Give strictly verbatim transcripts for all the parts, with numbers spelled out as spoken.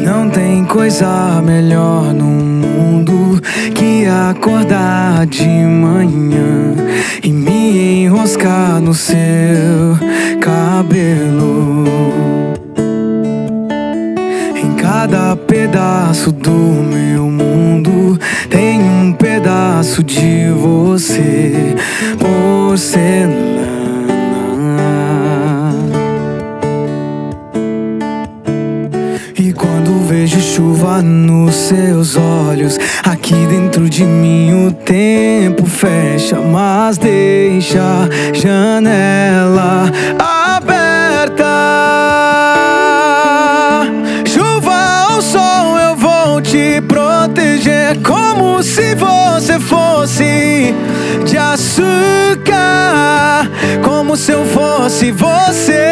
Não tem coisa melhor no mundo que acordar de manhã e me enroscar no seu cabelo. Em cada pedaço do meu mundo tem um pedaço de você, porcelana. E quando vejo chuva nos seus olhos, aqui dentro de mim o tempo fecha, mas deixa a janela aberta. Chuva ou sol, eu vou te proteger como se você fosse de açúcar, como se eu fosse você.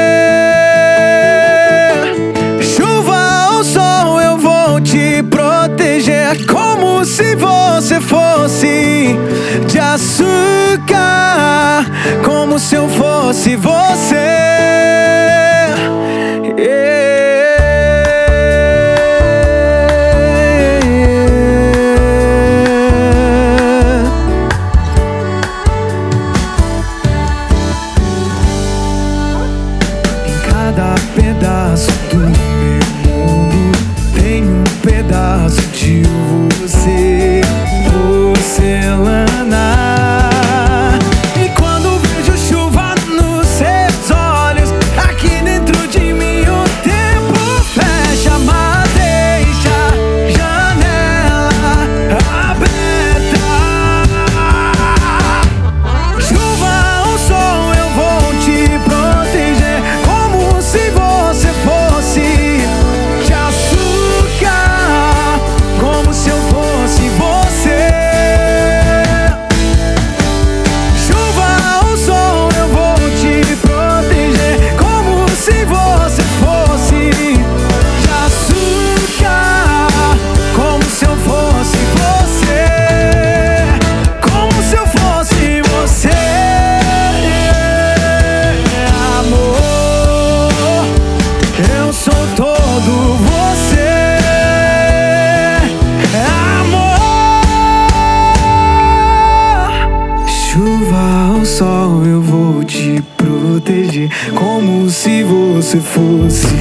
Como se você fosse de açúcar, como se eu fosse você. Em cada pedaço do meu mundo tem um pedaço de você, porcelana. E quando vejo chuva nos seus olhos, aqui dentro de mim o tempo fecha, mas deixa a janela aberta. Chuva ou sol, eu vou te proteger como se você fosse de açúcar, como se eu fosse você. Chuva ou sol, eu vou te proteger como se você fosse de açúcar, como se eu fosse você, como se eu fosse você. Amor, eu sou todo você. Chuva ou sol, eu vou te proteger como se você fosse